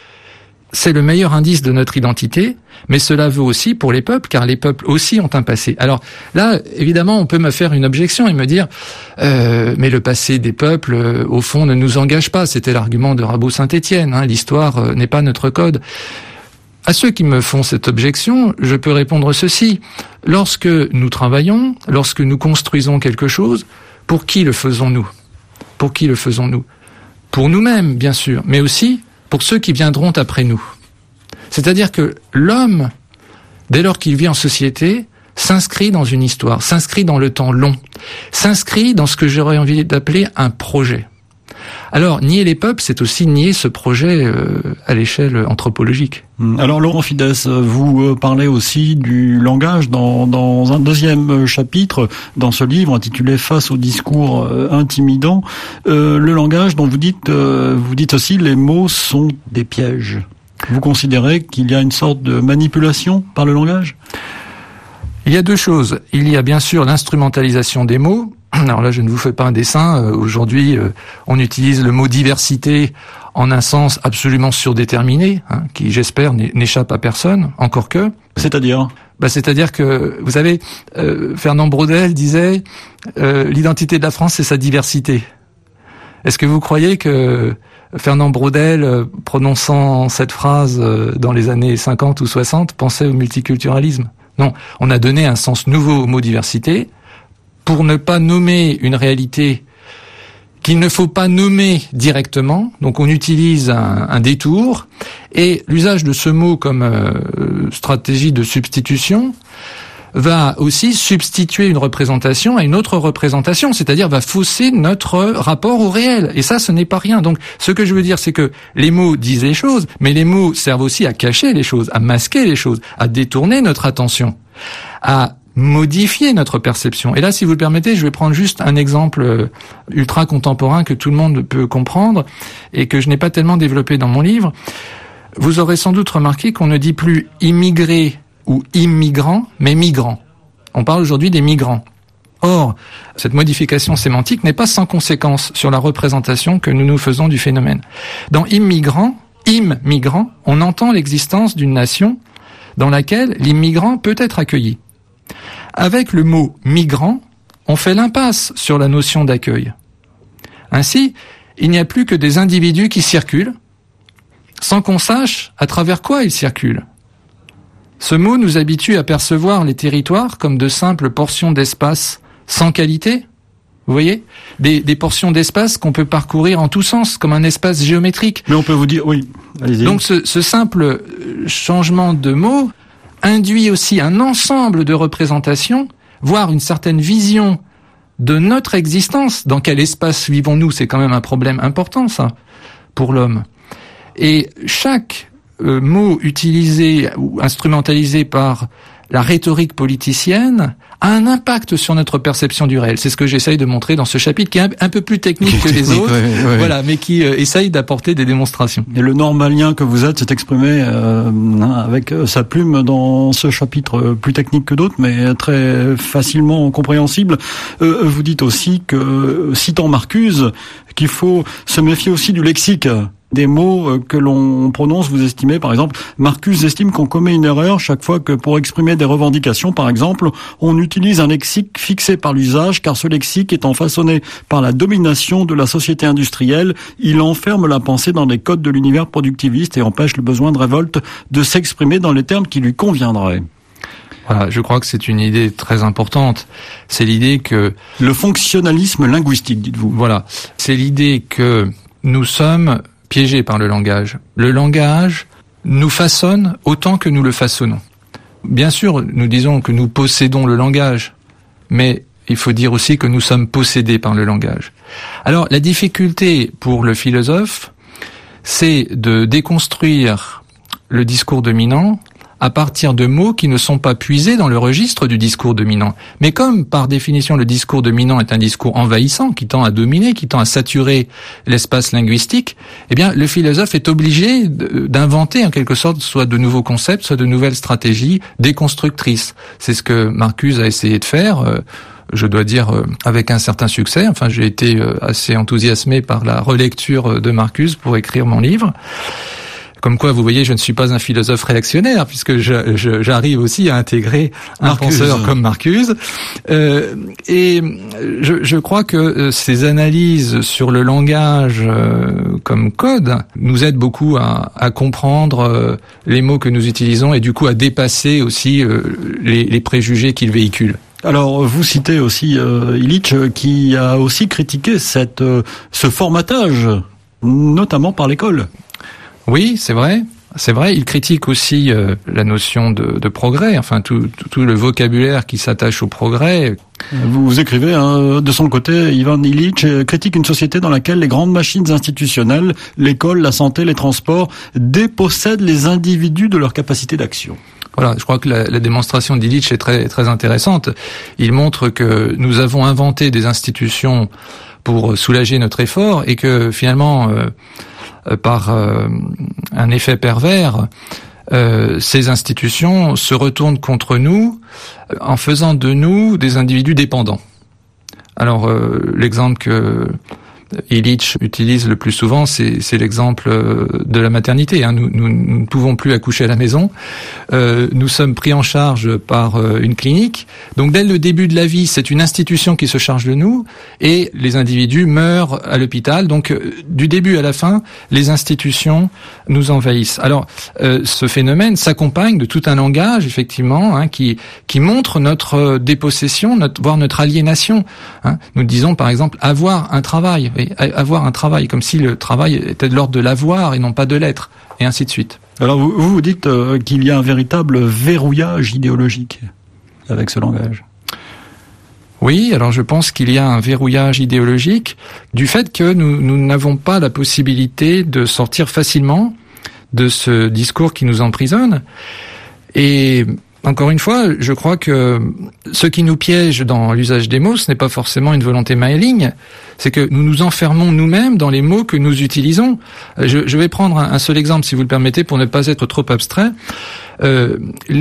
c'est le meilleur indice de notre identité, mais cela vaut aussi pour les peuples, car les peuples aussi ont un passé. Alors là, évidemment, on peut me faire une objection et me dire euh, mais le passé des peuples, euh, au fond, ne nous engage pas. C'était l'argument de Rabot-Saint-Étienne, hein, l'histoire euh, n'est pas notre code. À ceux qui me font cette objection, je peux répondre ceci. Lorsque nous travaillons, lorsque nous construisons quelque chose, pour qui le faisons-nous ? Pour qui le faisons-nous ? Pour nous-mêmes, bien sûr, mais aussi pour ceux qui viendront après nous. C'est-à-dire que l'homme, dès lors qu'il vit en société, s'inscrit dans une histoire, s'inscrit dans le temps long, s'inscrit dans ce que j'aurais envie d'appeler un projet. Alors, nier les peuples, c'est aussi nier ce projet euh, à l'échelle anthropologique. Alors, Laurent Fidès, vous parlez aussi du langage dans, dans un deuxième chapitre, dans ce livre intitulé « Face au discours euh, intimidant euh, ». Le langage dont vous dites, euh, vous dites aussi « les mots sont des pièges ». Vous considérez qu'il y a une sorte de manipulation par le langage ? Il y a deux choses. Il y a bien sûr l'instrumentalisation des mots. Alors là, je ne vous fais pas un dessin. Euh, aujourd'hui, euh, on utilise le mot diversité en un sens absolument surdéterminé, hein, qui, j'espère, n'échappe à personne, encore que. C'est-à-dire bah, c'est-à-dire que, vous savez, euh, Fernand Braudel disait euh, l'identité de la France, c'est sa diversité. Est-ce que vous croyez que Fernand Braudel, euh, prononçant cette phrase euh, dans les années cinquante ou soixante, pensait au multiculturalisme ? Non, on a donné un sens nouveau au mot diversité pour ne pas nommer une réalité qu'il ne faut pas nommer directement. Donc on utilise un, un détour, et l'usage de ce mot comme euh, stratégie de substitution va aussi substituer une représentation à une autre représentation, c'est-à-dire va fausser notre rapport au réel. Et ça, ce n'est pas rien. Donc, ce que je veux dire, c'est que les mots disent les choses, mais les mots servent aussi à cacher les choses, à masquer les choses, à détourner notre attention, à modifier notre perception. Et là, si vous le permettez, je vais prendre juste un exemple ultra contemporain que tout le monde peut comprendre et que je n'ai pas tellement développé dans mon livre. Vous aurez sans doute remarqué qu'on ne dit plus immigré ou immigrants, mais migrants. On parle aujourd'hui des migrants. Or, cette modification sémantique n'est pas sans conséquence sur la représentation que nous nous faisons du phénomène. Dans immigrant, immigrant, on entend l'existence d'une nation dans laquelle l'immigrant peut être accueilli. Avec le mot migrant, on fait l'impasse sur la notion d'accueil. Ainsi, il n'y a plus que des individus qui circulent, sans qu'on sache à travers quoi ils circulent. Ce mot nous habitue à percevoir les territoires comme de simples portions d'espace sans qualité. Vous voyez ? Des, des portions d'espace qu'on peut parcourir en tous sens, comme un espace géométrique. Mais on peut vous dire, oui, allez-y. Donc ce, ce simple changement de mot induit aussi un ensemble de représentations, voire une certaine vision de notre existence. Dans quel espace vivons-nous ? C'est quand même un problème important, ça, pour l'homme. Et chaque euh, mot utilisé ou instrumentalisé par la rhétorique politicienne a un impact sur notre perception du réel. C'est ce que j'essaye de montrer dans ce chapitre, qui est un, un peu plus technique que les autres, ouais, ouais. Voilà, mais qui euh, essaye d'apporter des démonstrations. Et le normalien que vous êtes s'est exprimé euh, avec sa plume dans ce chapitre plus technique que d'autres, mais très facilement compréhensible. Euh, vous dites aussi que, citant Marcuse, qu'il faut se méfier aussi du lexique. Des mots que l'on prononce, vous estimez, par exemple, Marcuse estime qu'on commet une erreur chaque fois que pour exprimer des revendications, par exemple, on utilise un lexique fixé par l'usage, car ce lexique étant façonné par la domination de la société industrielle, il enferme la pensée dans les codes de l'univers productiviste et empêche le besoin de révolte de s'exprimer dans les termes qui lui conviendraient. Voilà, je crois que c'est une idée très importante. C'est l'idée que... Le fonctionnalisme linguistique, dites-vous. Voilà, c'est l'idée que nous sommes piégés par le langage. Le langage nous façonne autant que nous le façonnons. Bien sûr, nous disons que nous possédons le langage, mais il faut dire aussi que nous sommes possédés par le langage. Alors, la difficulté pour le philosophe, c'est de déconstruire le discours dominant à partir de mots qui ne sont pas puisés dans le registre du discours dominant. Mais comme, par définition, le discours dominant est un discours envahissant, qui tend à dominer, qui tend à saturer l'espace linguistique, eh bien, le philosophe est obligé d'inventer, en quelque sorte, soit de nouveaux concepts, soit de nouvelles stratégies déconstructrices. C'est ce que Marcuse a essayé de faire. je dois dire euh, avec un certain succès. Enfin, j'ai été euh, assez enthousiasmé par la relecture de Marcuse pour écrire mon livre. Comme quoi, vous voyez, je ne suis pas un philosophe réactionnaire, puisque je, je, j'arrive aussi à intégrer un Marcuse. penseur comme Marcuse. Euh, et je, je crois que ces analyses sur le langage euh, comme code nous aident beaucoup à, à comprendre euh, les mots que nous utilisons et du coup à dépasser aussi euh, les, les préjugés qu'ils véhiculent. Alors, vous citez aussi euh, Illich, qui a aussi critiqué cette, euh, ce formatage, notamment par l'école. Oui, c'est vrai. C'est vrai, il critique aussi euh, la notion de, de progrès, enfin tout, tout, tout le vocabulaire qui s'attache au progrès. Vous, vous écrivez, hein, de son côté, Ivan Illich critique une société dans laquelle les grandes machines institutionnelles, l'école, la santé, les transports, dépossèdent les individus de leur capacité d'action. Voilà, je crois que la, la démonstration d'Illich est très, très intéressante. Il montre que nous avons inventé des institutions pour soulager notre effort et que finalement... Euh, par euh, un effet pervers, euh, ces institutions se retournent contre nous en faisant de nous des individus dépendants. Alors, euh, l'exemple que Illich utilise le plus souvent, c'est, c'est l'exemple de la maternité. Hein. Nous, nous, nous ne pouvons plus accoucher à la maison. Euh, nous sommes pris en charge par euh, une clinique. Donc, dès le début de la vie, c'est une institution qui se charge de nous et les individus meurent à l'hôpital. Donc, euh, du début à la fin, les institutions nous envahissent. Alors, euh, ce phénomène s'accompagne de tout un langage, effectivement, hein, qui, qui montre notre dépossession, notre, voire notre aliénation. Hein. Nous disons, par exemple, avoir un travail. Avoir un travail, comme si le travail était de l'ordre de l'avoir et non pas de l'être, et ainsi de suite. Alors vous vous dites euh, qu'il y a un véritable verrouillage idéologique avec ce langage. Oui, alors je pense qu'il y a un verrouillage idéologique du fait que nous, nous n'avons pas la possibilité de sortir facilement de ce discours qui nous emprisonne. Et encore une fois, je crois que ce qui nous piège dans l'usage des mots, ce n'est pas forcément une volonté maligne, c'est que nous nous enfermons nous-mêmes dans les mots que nous utilisons. Je, je vais prendre un, un seul exemple, si vous le permettez, pour ne pas être trop abstrait. Euh,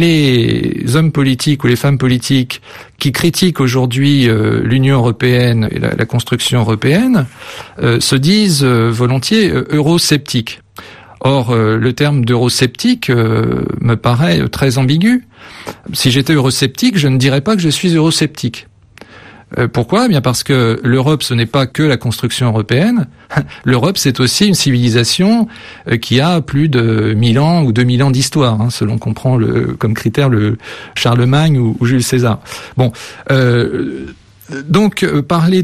les hommes politiques ou les femmes politiques qui critiquent aujourd'hui euh, l'Union européenne et la, la construction européenne euh, se disent euh, volontiers euh, eurosceptiques. Or, euh, le terme d'eurosceptique euh, me paraît très ambigu. Si j'étais eurosceptique, je ne dirais pas que je suis eurosceptique. Euh, pourquoi ? Eh bien parce que l'Europe, ce n'est pas que la construction européenne. L'Europe, c'est aussi une civilisation euh, qui a plus de mille ans ou deux mille ans d'histoire, hein, selon qu'on prend le, comme critère le Charlemagne ou, ou Jules César. Bon. Euh, Donc, euh, parler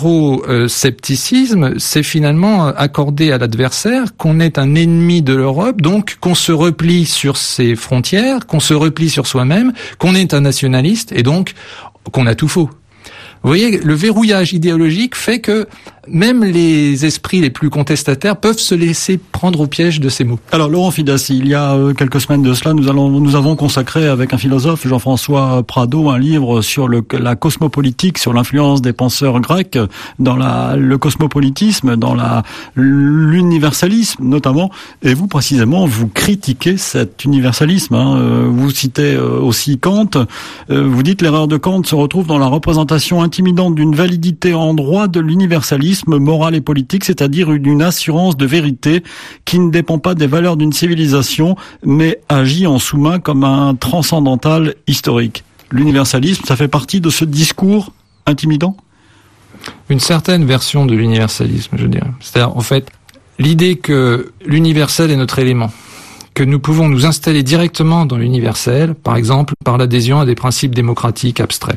d'euroscepticisme, c'est finalement accorder à l'adversaire qu'on est un ennemi de l'Europe, donc qu'on se replie sur ses frontières, qu'on se replie sur soi-même, qu'on est un nationaliste et donc qu'on a tout faux. Vous voyez, le verrouillage idéologique fait que même les esprits les plus contestataires peuvent se laisser prendre au piège de ces mots. Alors, Laurent Fidassi, il y a quelques semaines de cela, nous allons, nous avons consacré avec un philosophe, Jean-François Prado, un livre sur le, la cosmopolitique, sur l'influence des penseurs grecs dans la, le cosmopolitisme, dans la, l'universalisme notamment. Et vous, précisément, vous critiquez cet universalisme. Hein. Vous citez aussi Kant. Vous dites l'erreur de Kant se retrouve dans la représentation intimidante d'une validité en droit de l'universalisme moral et politique, c'est-à-dire une assurance de vérité qui ne dépend pas des valeurs d'une civilisation, mais agit en sous-main comme un transcendantal historique. L'universalisme, ça fait partie de ce discours intimidant ? Une certaine version de l'universalisme, je dirais. C'est-à-dire, en fait, l'idée que l'universel est notre élément, que nous pouvons nous installer directement dans l'universel, par exemple, par l'adhésion à des principes démocratiques abstraits.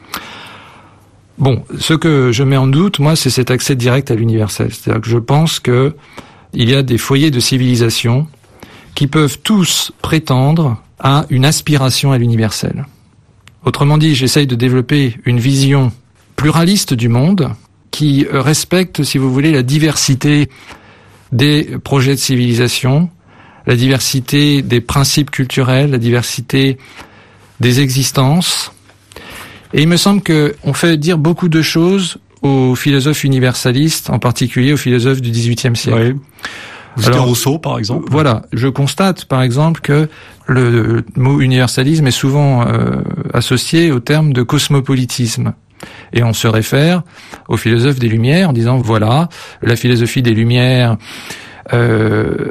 Bon, ce que je mets en doute, moi, c'est cet accès direct à l'universel. C'est-à-dire que je pense que il y a des foyers de civilisation qui peuvent tous prétendre à une aspiration à l'universel. Autrement dit, j'essaye de développer une vision pluraliste du monde qui respecte, si vous voulez, la diversité des projets de civilisation, la diversité des principes culturels, la diversité des existences. Et il me semble qu'on fait dire beaucoup de choses aux philosophes universalistes, en particulier aux philosophes du dix-huitième siècle. Oui. Vous citez Rousseau, par exemple. Voilà. Je constate, par exemple, que le mot universalisme est souvent euh, associé au terme de cosmopolitisme. Et on se réfère aux philosophes des Lumières en disant, voilà, la philosophie des Lumières euh,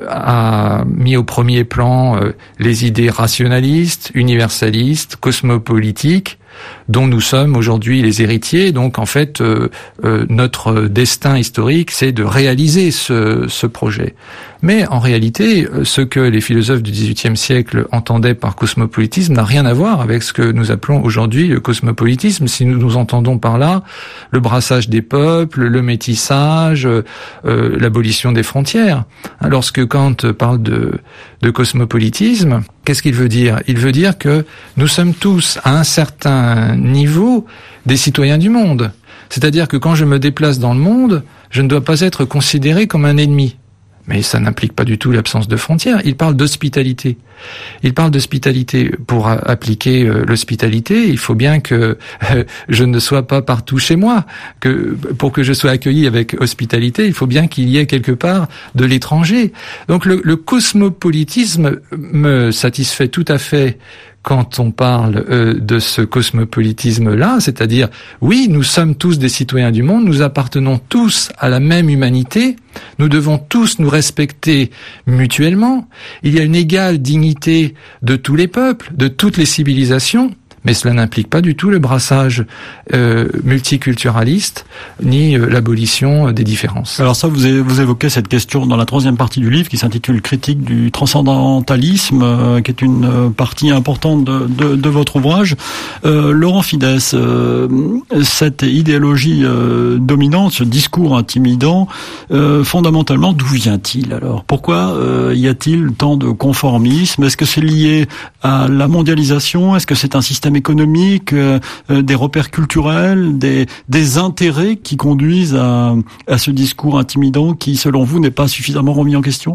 a mis au premier plan euh, les idées rationalistes, universalistes, cosmopolitiques, dont nous sommes aujourd'hui les héritiers. Donc en fait, euh, euh, notre destin historique, c'est de réaliser ce, ce projet. Mais en réalité, ce que les philosophes du dix-huitième siècle entendaient par cosmopolitisme n'a rien à voir avec ce que nous appelons aujourd'hui le cosmopolitisme. Si nous nous entendons par là le brassage des peuples, le métissage, euh, l'abolition des frontières. Lorsque Kant parle de, de cosmopolitisme, qu'est-ce qu'il veut dire? Il veut dire que nous sommes tous à un certain niveau des citoyens du monde. C'est-à-dire que quand je me déplace dans le monde, je ne dois pas être considéré comme un ennemi. Mais ça n'implique pas du tout l'absence de frontières. Il parle d'hospitalité. Il parle d'hospitalité. Pour a- appliquer euh, l'hospitalité, il faut bien que euh, je ne sois pas partout chez moi. Que pour que je sois accueilli avec hospitalité, il faut bien qu'il y ait quelque part de l'étranger. Donc le, le cosmopolitisme me satisfait tout à fait quand on parle euh, de ce cosmopolitisme-là, c'est-à-dire, oui, nous sommes tous des citoyens du monde, nous appartenons tous à la même humanité, nous devons tous nous respecter mutuellement, il y a une égale dignité de tous les peuples, de toutes les civilisations, mais cela n'implique pas du tout le brassage euh, multiculturaliste, ni euh, l'abolition des différences. Alors ça, vous, é- vous évoquez cette question dans la troisième partie du livre qui s'intitule « Critique du transcendantalisme euh, », qui est une euh, partie importante de, de, de votre ouvrage. Euh, Laurent Fidès, euh, cette idéologie euh, dominante, ce discours intimidant, euh, fondamentalement, d'où vient-il alors? Pourquoi euh, y a-t-il tant de conformisme? Est-ce que c'est lié à la mondialisation? Est-ce que c'est un système économique, euh, des repères culturels, des, des intérêts qui conduisent à, à ce discours intimidant qui, selon vous, n'est pas suffisamment remis en question?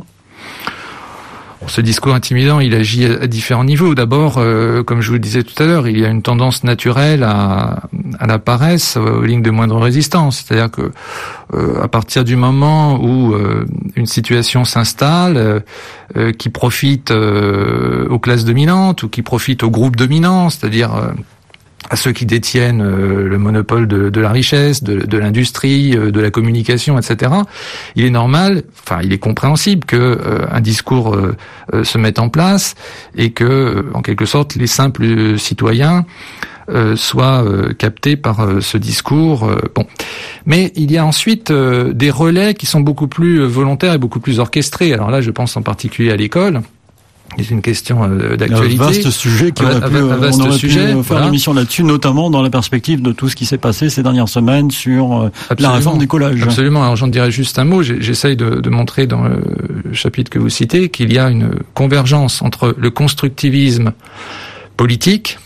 Ce discours intimidant, il agit à différents niveaux. D'abord, euh, comme je vous le disais tout à l'heure, il y a une tendance naturelle à, à la paresse, aux lignes de moindre résistance. C'est-à-dire que euh, à partir du moment où euh, une situation s'installe, euh, euh, qui profite euh, aux classes dominantes ou qui profite aux groupes dominants, c'est-à-dire euh, à ceux qui détiennent euh, le monopole de, de la richesse, de, de l'industrie, euh, de la communication, et cetera. Il est normal, enfin, il est compréhensible que euh, un discours euh, euh, se mette en place et que, euh, en quelque sorte, les simples citoyens euh, soient euh, captés par euh, ce discours. Euh, bon, mais il y a ensuite euh, des relais qui sont beaucoup plus volontaires et beaucoup plus orchestrés. Alors là, je pense en particulier à l'école. C'est une question euh, d'actualité. Un vaste sujet qui aurait pu, un vaste on aurait sujet, pu faire voilà. une émission là-dessus, notamment dans la perspective de tout ce qui s'est passé ces dernières semaines sur euh, la réforme du collège. Absolument. Alors j'en dirais juste un mot. J'essaye de, de montrer dans le chapitre que vous citez qu'il y a une convergence entre le constructivisme politique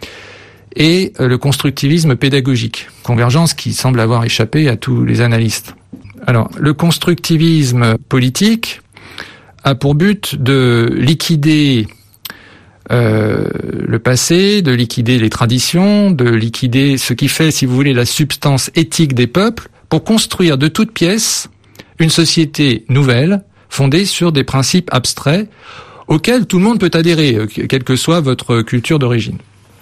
et le constructivisme pédagogique. Convergence qui semble avoir échappé à tous les analystes. Alors, le constructivisme politique a pour but de liquider euh, le passé, de liquider les traditions, de liquider ce qui fait, si vous voulez, la substance éthique des peuples, pour construire de toutes pièces une société nouvelle, fondée sur des principes abstraits, auxquels tout le monde peut adhérer, quelle que soit votre culture d'origine.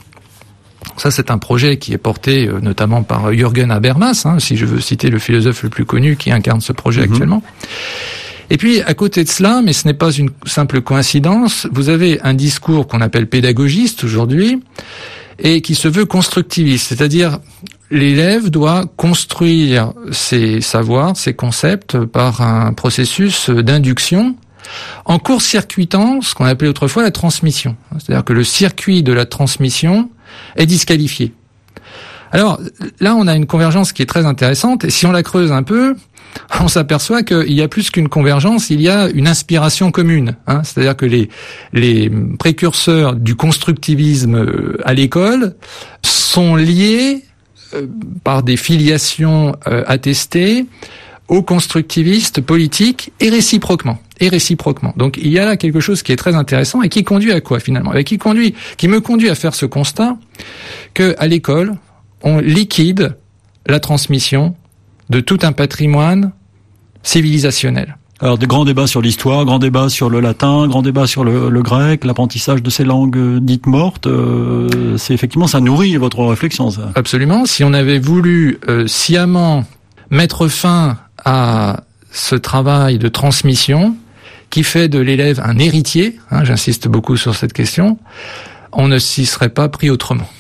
Ça, c'est un projet qui est porté euh, notamment par Jürgen Habermas, hein, si je veux citer le philosophe le plus connu qui incarne ce projet mmh. actuellement. Et puis, à côté de cela, mais ce n'est pas une simple coïncidence, vous avez un discours qu'on appelle pédagogiste aujourd'hui, et qui se veut constructiviste, c'est-à-dire l'élève doit construire ses savoirs, ses concepts par un processus d'induction, en court-circuitant ce qu'on appelait autrefois la transmission. C'est-à-dire que le circuit de la transmission est disqualifié. Alors, là, on a une convergence qui est très intéressante, et si on la creuse un peu, on s'aperçoit qu'il y a plus qu'une convergence, il y a une inspiration commune. Hein, c'est-à-dire que les, les précurseurs du constructivisme à l'école sont liés euh, par des filiations euh, attestées aux constructivistes politiques et réciproquement. Et réciproquement. Donc il y a là quelque chose qui est très intéressant et qui conduit à quoi finalement ? Et qui conduit, qui me conduit à faire ce constat que à l'école, on liquide la transmission de tout un patrimoine civilisationnel. Alors, des grands débats sur l'histoire, grands débats sur le latin, grands débats sur le, le grec, l'apprentissage de ces langues dites mortes, euh, c'est effectivement, ça nourrit votre réflexion, ça. Absolument. Si on avait voulu euh, sciemment mettre fin à ce travail de transmission qui fait de l'élève un héritier, hein, j'insiste beaucoup sur cette question, on ne s'y serait pas pris autrement.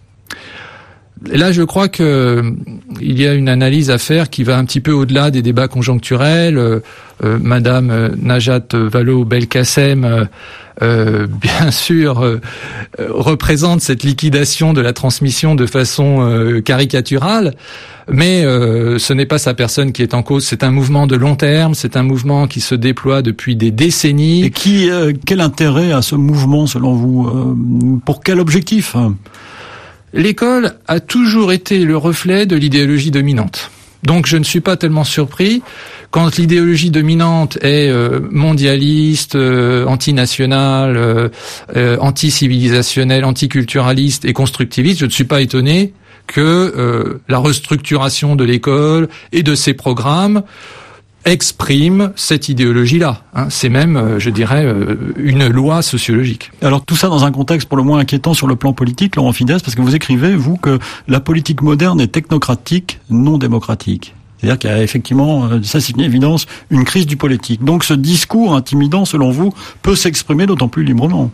Et là, je crois que il y a une analyse à faire qui va un petit peu au-delà des débats conjoncturels. Euh, euh, Madame Najat Vallaud-Belkacem, euh, euh, bien sûr, euh, euh, représente cette liquidation de la transmission de façon euh, caricaturale, mais euh, ce n'est pas sa personne qui est en cause. C'est un mouvement de long terme, c'est un mouvement qui se déploie depuis des décennies. Et qui, euh, quel intérêt a ce mouvement, selon vous? euh, Pour quel objectif? L'école a toujours été le reflet de l'idéologie dominante. Donc je ne suis pas tellement surpris quand l'idéologie dominante est euh, mondialiste, euh, antinationale, euh, euh, anti-civilisationnelle, anticulturaliste et constructiviste. Je ne suis pas étonné que euh, la restructuration de l'école et de ses programmes exprime cette idéologie-là. Hein. C'est même, euh, je dirais, euh, une loi sociologique. Alors tout ça dans un contexte pour le moins inquiétant sur le plan politique, Laurent Fidès, parce que vous écrivez, vous, que la politique moderne est technocratique, non démocratique. C'est-à-dire qu'il y a effectivement, ça c'est une évidence, une crise du politique. Donc ce discours intimidant, selon vous, peut s'exprimer d'autant plus librement.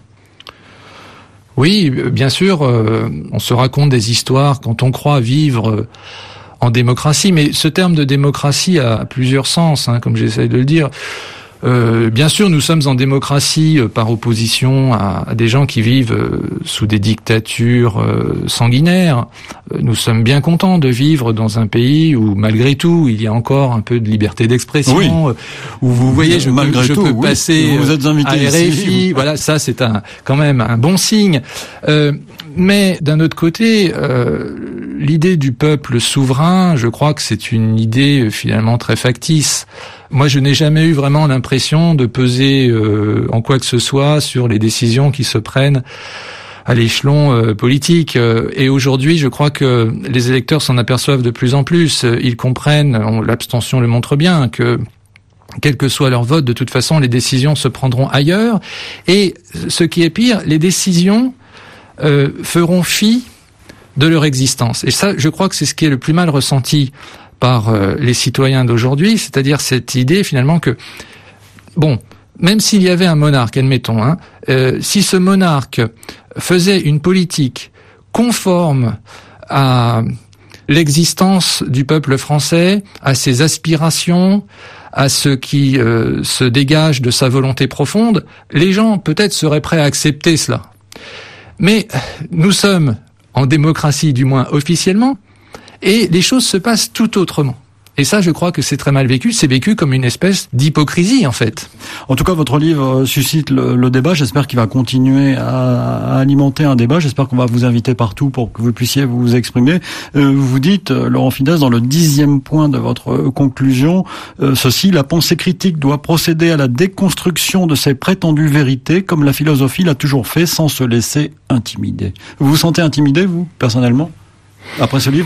Oui, bien sûr, euh, on se raconte des histoires quand on croit vivre euh, en démocratie, mais ce terme de démocratie a plusieurs sens, hein, comme j'essaie de le dire. Euh, bien sûr, nous sommes en démocratie euh, par opposition à, à des gens qui vivent euh, sous des dictatures euh, sanguinaires. Euh, nous sommes bien contents de vivre dans un pays où, malgré tout, il y a encore un peu de liberté d'expression. Oui. Euh, où vous voyez, je malgré peux, je tout, peux oui. passer vous êtes invité à R F I. Ici. Voilà, ça c'est un quand même un bon signe. Euh, mais d'un autre côté, euh, l'idée du peuple souverain, je crois que c'est une idée finalement très factice. Moi, je n'ai jamais eu vraiment l'impression de peser euh, en quoi que ce soit sur les décisions qui se prennent à l'échelon euh, politique. Et aujourd'hui, je crois que les électeurs s'en aperçoivent de plus en plus. Ils comprennent, on, l'abstention le montre bien, que quel que soit leur vote, de toute façon, les décisions se prendront ailleurs. Et ce qui est pire, les décisions euh, feront fi de leur existence. Et ça, je crois que c'est ce qui est le plus mal ressenti par euh, les citoyens d'aujourd'hui, c'est-à-dire cette idée finalement que, bon, même s'il y avait un monarque, admettons, hein, euh, si ce monarque faisait une politique conforme à l'existence du peuple français, à ses aspirations, à ce qui euh, se dégage de sa volonté profonde, les gens peut-être seraient prêts à accepter cela. Mais nous sommes en démocratie, du moins officiellement, et les choses se passent tout autrement. Et ça, je crois que c'est très mal vécu. C'est vécu comme une espèce d'hypocrisie, en fait. En tout cas, votre livre suscite le, le débat. J'espère qu'il va continuer à, à alimenter un débat. J'espère qu'on va vous inviter partout pour que vous puissiez vous exprimer. Euh, vous dites, Laurent Fidès, dans le dixième point de votre conclusion, euh, ceci: la pensée critique doit procéder à la déconstruction de ses prétendues vérités, comme la philosophie l'a toujours fait, sans se laisser intimider. Vous vous sentez intimidé, vous, personnellement, après ce livre ?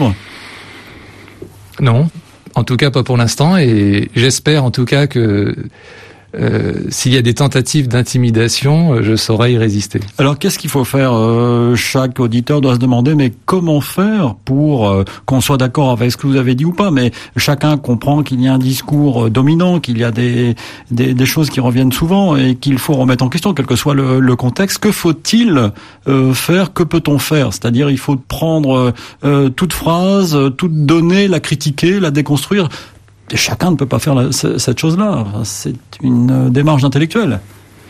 Non. En tout cas, pas pour l'instant, et j'espère en tout cas que euh, s'il y a des tentatives d'intimidation, je saurai y résister. Alors, qu'est-ce qu'il faut faire ? euh, Chaque auditeur doit se demander, mais comment faire pour euh, qu'on soit d'accord avec ce que vous avez dit ou pas ? Mais chacun comprend qu'il y a un discours dominant, qu'il y a des, des, des choses qui reviennent souvent et qu'il faut remettre en question, quel que soit le, le contexte. Que faut-il euh, faire ? Que peut-on faire ? C'est-à-dire, il faut prendre euh, toute phrase, toute donnée, la critiquer, la déconstruire. Et chacun ne peut pas faire la, cette chose-là. C'est une démarche intellectuelle.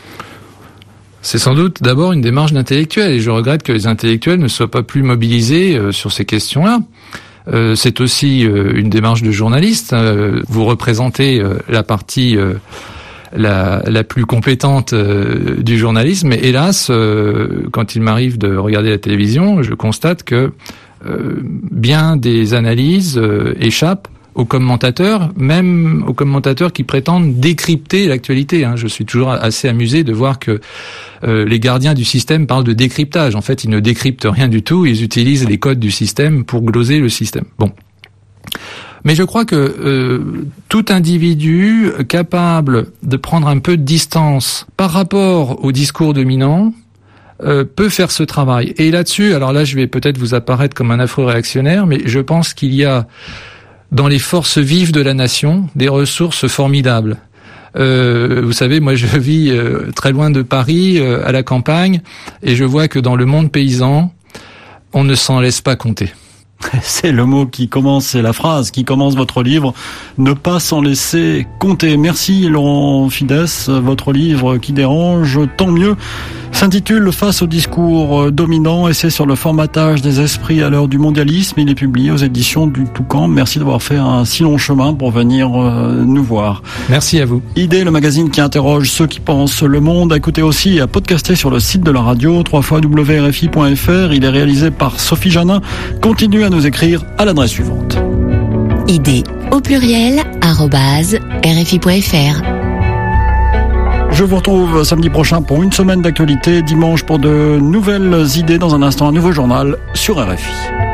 C'est sans doute d'abord une démarche d'intellectuel, et je regrette que les intellectuels ne soient pas plus mobilisés euh, sur ces questions-là. Euh, c'est aussi euh, une démarche de journaliste. Euh, vous représentez euh, la partie euh, la, la plus compétente euh, du journalisme, et hélas, euh, quand il m'arrive de regarder la télévision, je constate que euh, bien des analyses euh, échappent aux commentateurs, même aux commentateurs qui prétendent décrypter l'actualité. Hein. Je suis toujours assez amusé de voir que euh, les gardiens du système parlent de décryptage. En fait, ils ne décryptent rien du tout, ils utilisent les codes du système pour gloser le système. Bon. Mais je crois que euh, tout individu capable de prendre un peu de distance par rapport au discours dominant euh, peut faire ce travail. Et là-dessus, alors là, je vais peut-être vous apparaître comme un affreux réactionnaire, mais je pense qu'il y a dans les forces vives de la nation des ressources formidables. Euh, vous savez, moi je vis euh, très loin de Paris, euh, à la campagne, et je vois que dans le monde paysan, on ne s'en laisse pas compter. C'est le mot qui commence, c'est la phrase qui commence votre livre, ne pas s'en laisser compter. Merci Laurent Fidès, votre livre qui dérange, tant mieux, s'intitule Face au discours dominant et c'est sur le formatage des esprits à l'heure du mondialisme. Il est publié aux éditions du Toucan. Merci d'avoir fait un si long chemin pour venir nous voir. Merci à vous. Idée, le magazine qui interroge ceux qui pensent le monde. À écouter aussi et à podcaster sur le site de la radio, w w w point r f i point f r. Il est réalisé par Sophie Janin. Continuez à nous écrire à l'adresse suivante. Idée au pluriel arobase r f i point f r. Je vous retrouve samedi prochain pour une semaine d'actualité, dimanche pour de nouvelles idées. Dans un instant, un nouveau journal sur R F I.